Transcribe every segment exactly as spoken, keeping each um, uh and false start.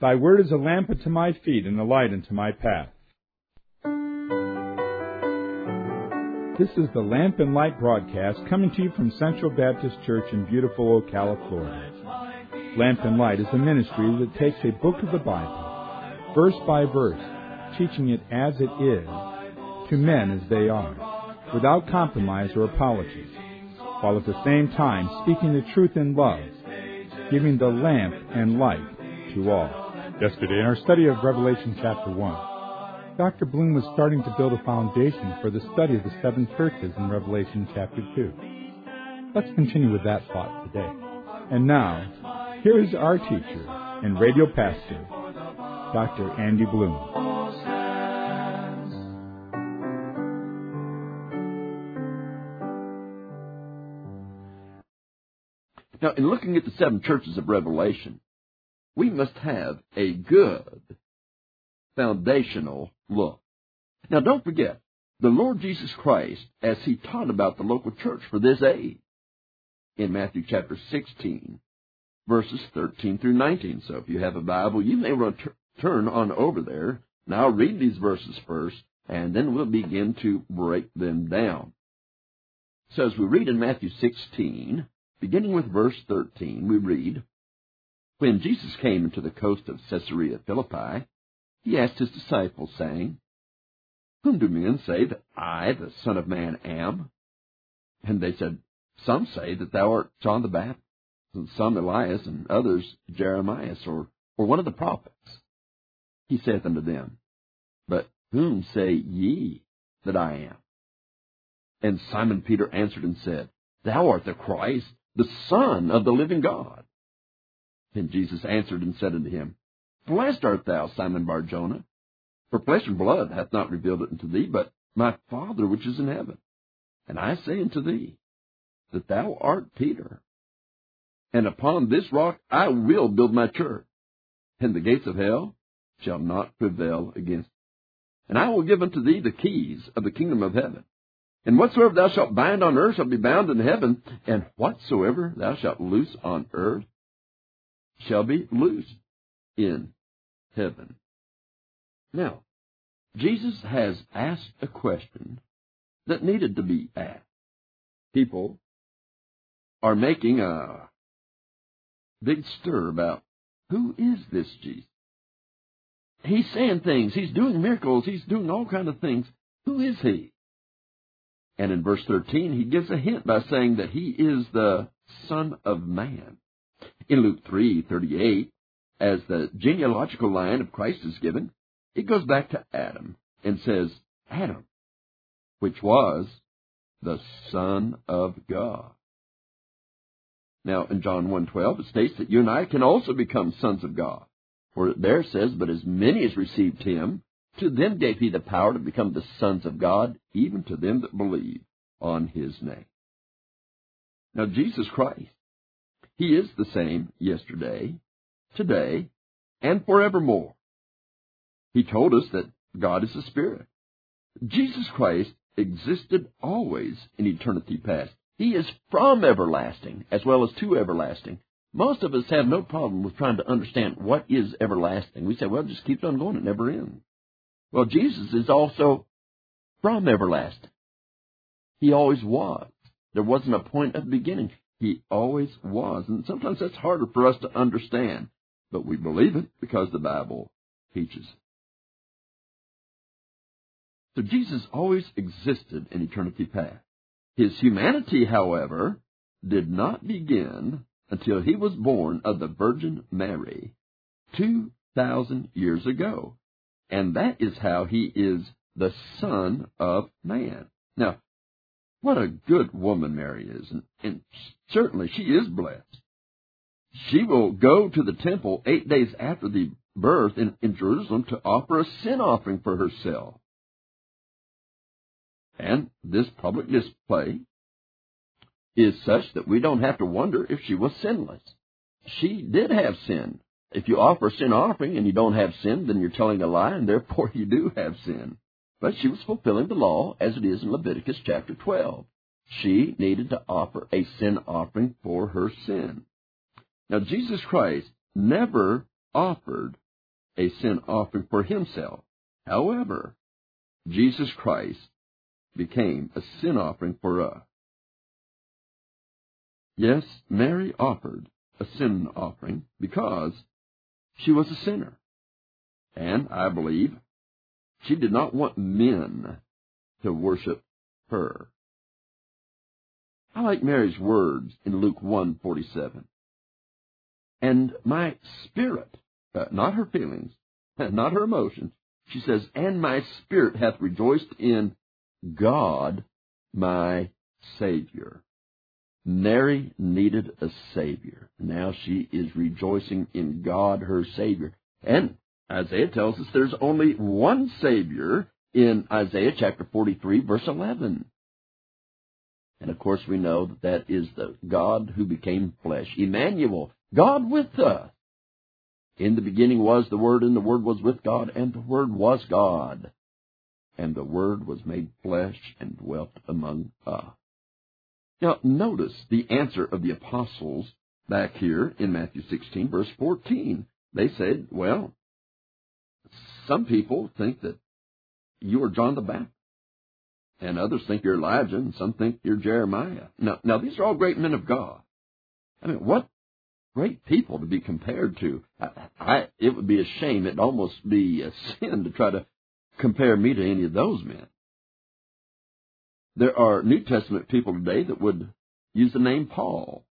Thy word is a lamp unto my feet and a light unto my path. This is the Lamp and Light broadcast coming to you from Central Baptist Church in beautiful Ocala, Florida. Lamp and Light is a ministry that takes a book of the Bible, verse by verse, teaching it as it is, to men as they are, without compromise or apology, while at the same time speaking the truth in love, giving the lamp and light to all. Yesterday, in our study of Revelation chapter one, Doctor Bloom was starting to build a foundation for the study of the seven churches in Revelation chapter two. Let's continue with that thought today. And now, here is our teacher and radio pastor, Doctor Andy Bloom. Now, in looking at the seven churches of Revelation, we must have a good foundational look. Now, don't forget, the Lord Jesus Christ, as He taught about the local church for this age, in Matthew chapter sixteen, verses thirteen through nineteen. So if you have a Bible, you may want to turn on over there. Now, I'll read these verses first, and then we'll begin to break them down. So as we read in Matthew sixteen, beginning with verse thirteen, we read, When Jesus came into the coast of Caesarea Philippi, He asked His disciples, saying, Whom do men say that I, the Son of Man, am? And they said, Some say that thou art John the Baptist, and some Elias, and others Jeremiah, or, or one of the prophets. He saith unto them, But whom say ye that I am? And Simon Peter answered and said, Thou art the Christ, the Son of the living God. Then Jesus answered and said unto him, Blessed art thou, Simon Bar-Jonah, for flesh and blood hath not revealed it unto thee, but my Father which is in heaven. And I say unto thee, that thou art Peter, and upon this rock I will build my church, and the gates of hell shall not prevail against it. And I will give unto thee the keys of the kingdom of heaven. And whatsoever thou shalt bind on earth shall be bound in heaven, and whatsoever thou shalt loose on earth shall be loosed in heaven. Now, Jesus has asked a question that needed to be asked. People are making a big stir about, who is this Jesus? He's saying things, he's doing miracles, he's doing all kinds of things. Who is he? And in verse thirteen, he gives a hint by saying that he is the Son of Man. In Luke three thirty-eight, as the genealogical line of Christ is given, it goes back to Adam and says, Adam, which was the Son of God. Now, in John one twelve, it states that you and I can also become sons of God. For it there says, But as many as received him, to them gave he the power to become the sons of God, even to them that believe on his name. Now, Jesus Christ, he is the same yesterday, today, and forevermore. He told us that God is a spirit. Jesus Christ existed always in eternity past. He is from everlasting as well as to everlasting. Most of us have no problem with trying to understand what is everlasting. We say, well, it just keeps on going. It never ends. Well, Jesus is also from everlasting. He always was. There wasn't a point of beginning. He always was. And sometimes that's harder for us to understand. But we believe it because the Bible teaches it. So Jesus always existed in eternity past. His humanity, however, did not begin until he was born of the Virgin Mary two thousand years ago. And that is how he is the Son of Man. Now, what a good woman Mary is, and, and certainly she is blessed. She will go to the temple eight days after the birth in, in Jerusalem to offer a sin offering for herself. And this public display is such that we don't have to wonder if she was sinless. She did have sin. If you offer a sin offering and you don't have sin, then you're telling a lie, and therefore you do have sin. But she was fulfilling the law as it is in Leviticus chapter twelve. She needed to offer a sin offering for her sin. Now, Jesus Christ never offered a sin offering for himself. However, Jesus Christ became a sin offering for us. Yes, Mary offered a sin offering because she was a sinner. And I believe she did not want men to worship her. I like Mary's words in Luke one forty-seven. And my spirit, uh, not her feelings, not her emotions, she says, and my spirit hath rejoiced in God, my Savior. Mary needed a Savior. Now she is rejoicing in God, her Savior. And Isaiah tells us there's only one Savior in Isaiah chapter forty-three, verse eleven. And of course we know that that is the God who became flesh. Emmanuel, God with us. In the beginning was the Word, and the Word was with God, and the Word was God. And the Word was made flesh and dwelt among us. Now, notice the answer of the apostles back here in Matthew sixteen, verse fourteen. They said, well, some people think that you are John the Baptist, and others think you're Elijah, and some think you're Jeremiah. Now, now these are all great men of God. I mean, what great people to be compared to. I, I, it would be a shame. It'd almost be a sin to try to compare me to any of those men. There are New Testament people today that would use the name Paul.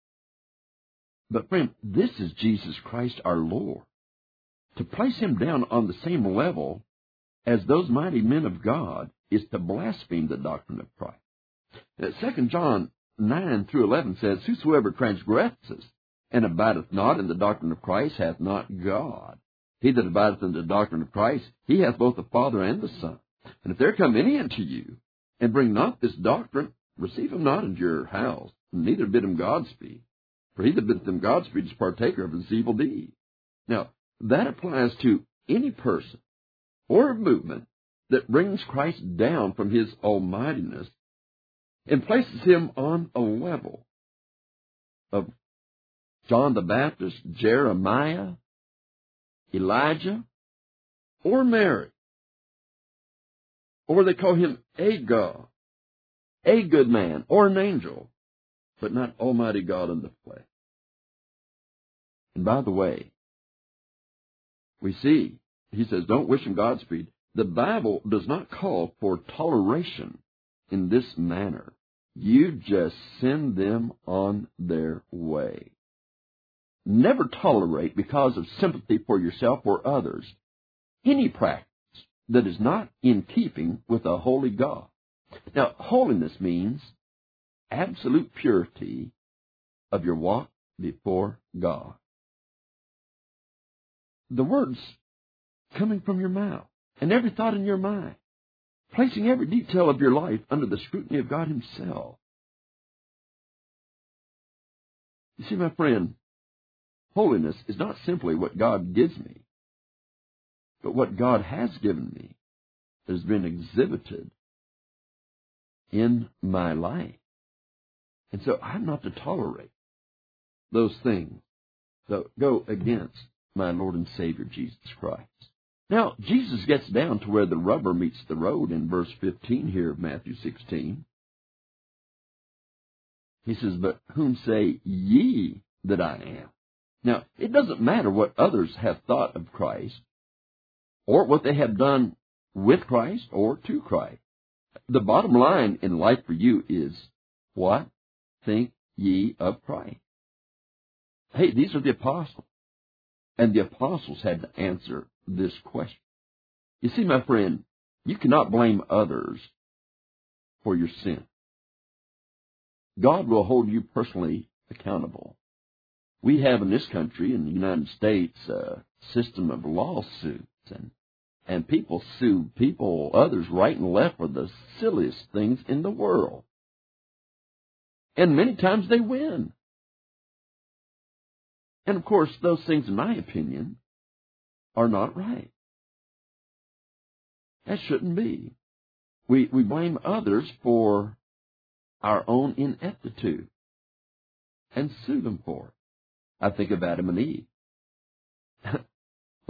But friend, this is Jesus Christ our Lord. To place him down on the same level as those mighty men of God is to blaspheme the doctrine of Christ. Second John nine through eleven says, whosoever transgresses and abideth not in the doctrine of Christ hath not God. He that abideth in the doctrine of Christ, he hath both the Father and the Son. And if there come any unto you, and bring not this doctrine, receive him not into your house, neither bid him Godspeed. For he that biddeth him Godspeed is partaker of his evil deed. Now, that applies to any person or movement that brings Christ down from his almightiness and places him on a level of John the Baptist, Jeremiah, Elijah, or Mary. Or they call him a God, a good man, or an angel, but not Almighty God in the flesh. And by the way, we see, he says, don't wish him Godspeed. The Bible does not call for toleration in this manner. You just send them on their way. Never tolerate, because of sympathy for yourself or others, any practice that is not in keeping with a holy God. Now, holiness means absolute purity of your walk before God. The words coming from your mouth and every thought in your mind, placing every detail of your life under the scrutiny of God himself. You see, my friend, holiness is not simply what God gives me, but what God has given me that has been exhibited in my life. And so I'm not to tolerate those things that go against my Lord and Savior, Jesus Christ. Now, Jesus gets down to where the rubber meets the road in verse fifteen here of Matthew sixteen. He says, but whom say ye that I am? Now, it doesn't matter what others have thought of Christ, or what they have done with Christ or to Christ. The bottom line in life for you is, what think ye of Christ? Hey, these are the apostles. And the apostles had to answer this question. You see, my friend, you cannot blame others for your sin. God will hold you personally accountable. We have in this country, in the United States, a system of lawsuits, and and people sue people, others, right and left for the silliest things in the world. And many times they win. And of course, those things, in my opinion, are not right. That shouldn't be. We we blame others for our own ineptitude and sue them for it. I think of Adam and Eve.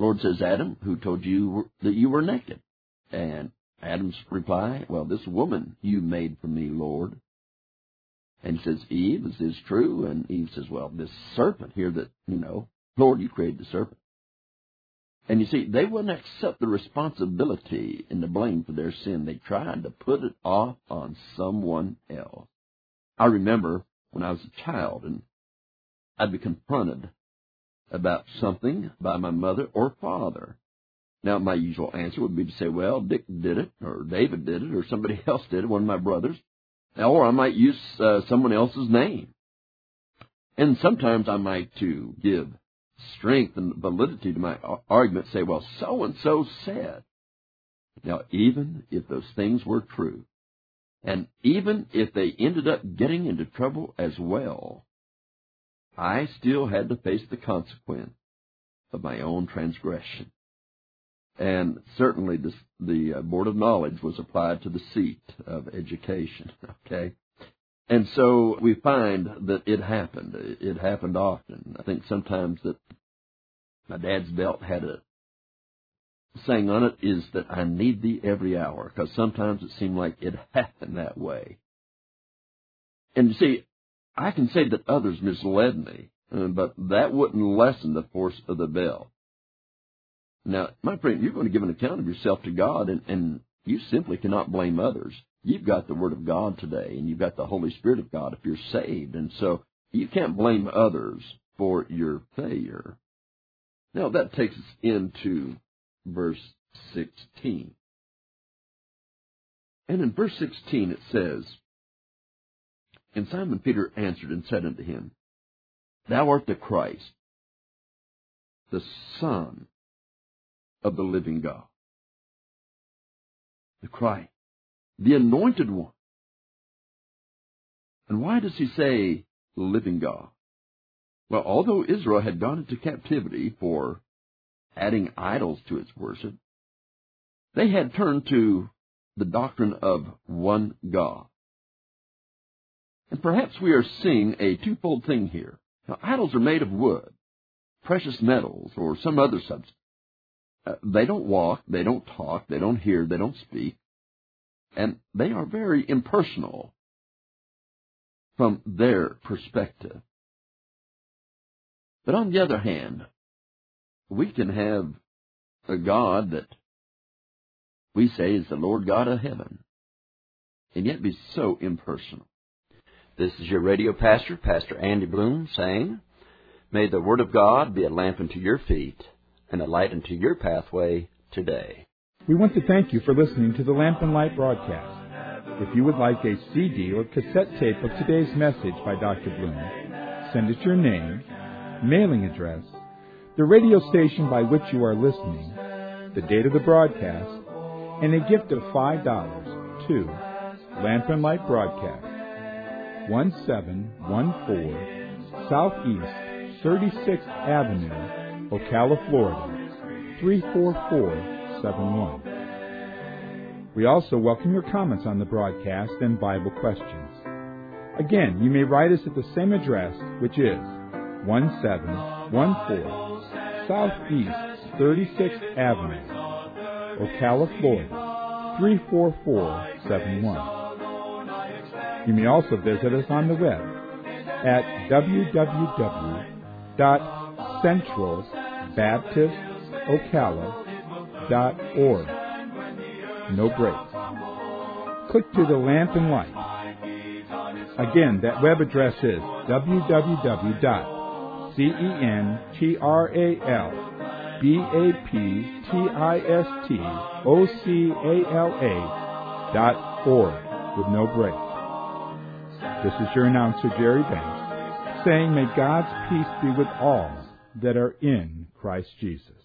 Lord says, Adam, who told you that you were naked? And Adam's reply, well, this woman you made for me, Lord. And he says, Eve, is this true? And Eve says, well, this serpent here that, you know, Lord, you created the serpent. And you see, they wouldn't accept the responsibility and the blame for their sin. They tried to put it off on someone else. I remember when I was a child and I'd be confronted about something by my mother or father. Now, my usual answer would be to say, well, Dick did it, or David did it, or somebody else did it, one of my brothers. Or I might use uh, someone else's name. And sometimes I might, to give strength and validity to my argument, say, well, so-and-so said. Now, even if those things were true, and even if they ended up getting into trouble as well, I still had to face the consequence of my own transgression. And certainly this, the uh, Board of Knowledge was applied to the seat of education, okay? And so we find that it happened. It happened often. I think sometimes that my dad's belt had a saying on it is that I need thee every hour, because sometimes it seemed like it happened that way. And you see, I can say that others misled me, but that wouldn't lessen the force of the belt. Now, my friend, you're going to give an account of yourself to God, and, and you simply cannot blame others. You've got the Word of God today, and you've got the Holy Spirit of God if you're saved, and so you can't blame others for your failure. Now, that takes us into verse sixteen. And in verse sixteen it says, And Simon Peter answered and said unto him, Thou art the Christ, the Son of the living God. The Christ, the Anointed One. And why does he say living God? Well, although Israel had gone into captivity for adding idols to its worship, they had turned to the doctrine of one God. And perhaps we are seeing a twofold thing here. Now, idols are made of wood, precious metals, or some other substance. Uh, they don't walk, they don't talk, they don't hear, they don't speak, and they are very impersonal from their perspective. But on the other hand, we can have a God that we say is the Lord God of heaven, and yet be so impersonal. This is your radio pastor, Pastor Andy Bloom, saying, May the Word of God be a lamp unto your feet and a light unto your pathway today. We want to thank you for listening to the Lamp and Light broadcast. If you would like a C D or cassette tape of today's message by Doctor Bloom, send us your name, mailing address, the radio station by which you are listening, the date of the broadcast, and a gift of five dollars to Lamp and Light Broadcast, one seven one four Southeast thirty-sixth Avenue, Ocala, Florida, three four four seven one. We also welcome your comments on the broadcast and Bible questions. Again, you may write us at the same address, which is one seven one four Southeast thirty-sixth Avenue, Ocala, Florida, three four four seven one. You may also visit us on the web at w w w dot central baptist ocala dot org. No breaks. Click to the Lamp and Light. Again, that web address is w w w dot central dot org with no breaks. This is your announcer, Jerry Banks, saying, may God's peace be with all that are in Christ Jesus.